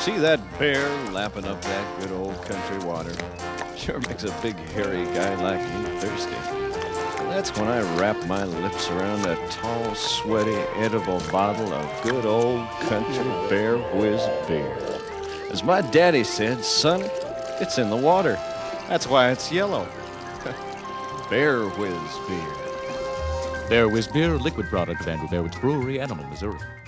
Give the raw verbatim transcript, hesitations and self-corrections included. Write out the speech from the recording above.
see that bear lapping up that good old country water. Sure makes a big hairy guy like me thirsty. And that's when I wrap my lips around a tall, sweaty, edible bottle of good old country Bear Whiz beer. As my daddy said, son, it's in the water. That's why it's yellow. Bear Whiz beer. Bear Whiz beer, a liquid product of Andrew Bear Woods Brewery, Animal, Missouri.